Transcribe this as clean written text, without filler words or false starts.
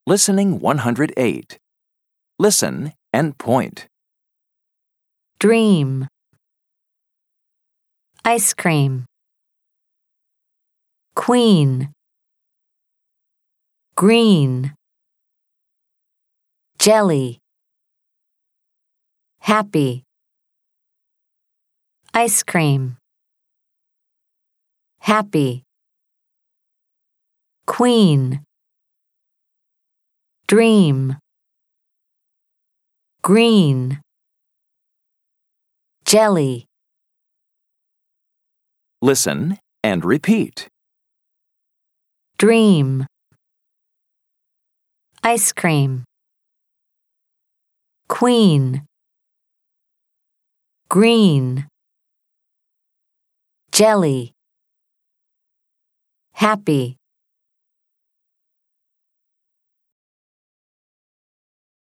Listening 108. Listen and point. Dream. Ice cream. Queen. Green. Jelly. Happy. Ice cream. Happy. Queen. Dream. Green. Jelly. Listen and repeat. Dream. Ice cream. Queen. Green. Jelly. Happy.